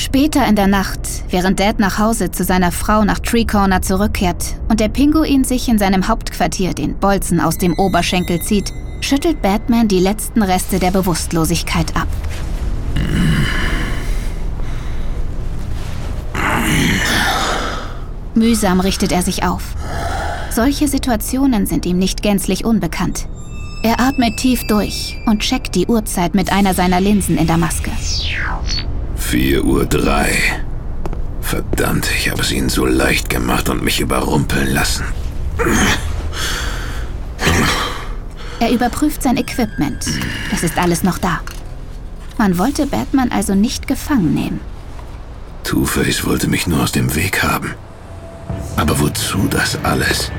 Später in der Nacht, während Dad nach Hause zu seiner Frau nach Tree Corner zurückkehrt und der Pinguin sich in seinem Hauptquartier den Bolzen aus dem Oberschenkel zieht, schüttelt Batman die letzten Reste der Bewusstlosigkeit ab. Mühsam richtet er sich auf. Solche Situationen sind ihm nicht gänzlich unbekannt. Er atmet tief durch und checkt die Uhrzeit mit einer seiner Linsen in der Maske. 4:03 Uhr. Verdammt, ich habe es ihnen so leicht gemacht und mich überrumpeln lassen. Er überprüft sein Equipment. Es ist alles noch da. Man wollte Batman also nicht gefangen nehmen. Two-Face wollte mich nur aus dem Weg haben. Aber wozu das alles?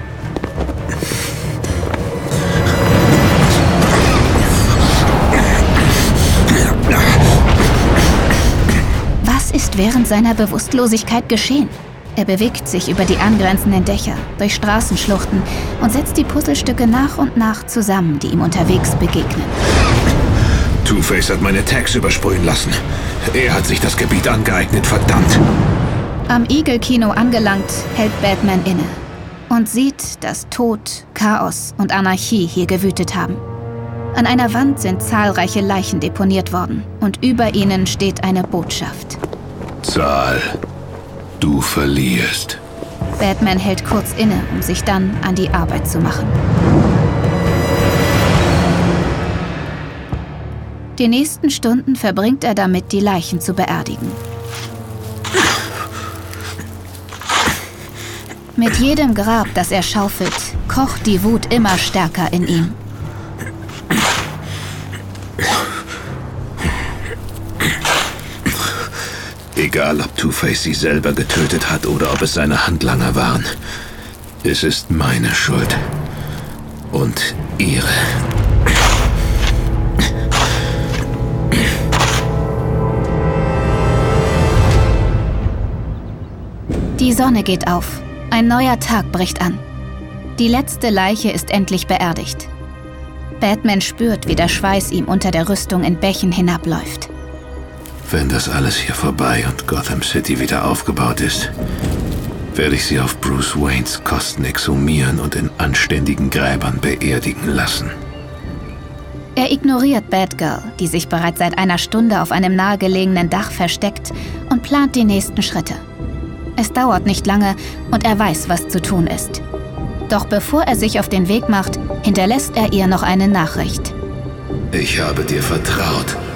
Was ist während seiner Bewusstlosigkeit geschehen? Er bewegt sich über die angrenzenden Dächer, durch Straßenschluchten und setzt die Puzzlestücke nach und nach zusammen, die ihm unterwegs begegnen. Two-Face hat meine Tags übersprühen lassen. Er hat sich das Gebiet angeeignet, verdammt. Am Eagle-Kino angelangt, hält Batman inne und sieht, dass Tod, Chaos und Anarchie hier gewütet haben. An einer Wand sind zahlreiche Leichen deponiert worden und über ihnen steht eine Botschaft. Zahl. Du verlierst. Batman hält kurz inne, um sich dann an die Arbeit zu machen. Die nächsten Stunden verbringt er damit, die Leichen zu beerdigen. Mit jedem Grab, das er schaufelt, kocht die Wut immer stärker in ihm. Egal, ob Two-Face sie selber getötet hat oder ob es seine Handlanger waren. Es ist meine Schuld. Und ihre. Die Sonne geht auf. Ein neuer Tag bricht an. Die letzte Leiche ist endlich beerdigt. Batman spürt, wie der Schweiß ihm unter der Rüstung in Bächen hinabläuft. Wenn das alles hier vorbei und Gotham City wieder aufgebaut ist, werde ich sie auf Bruce Waynes Kosten exhumieren und in anständigen Gräbern beerdigen lassen. Er ignoriert Batgirl, die sich bereits seit einer Stunde auf einem nahegelegenen Dach versteckt, und plant die nächsten Schritte. Es dauert nicht lange und er weiß, was zu tun ist. Doch bevor er sich auf den Weg macht, hinterlässt er ihr noch eine Nachricht. Ich habe dir vertraut.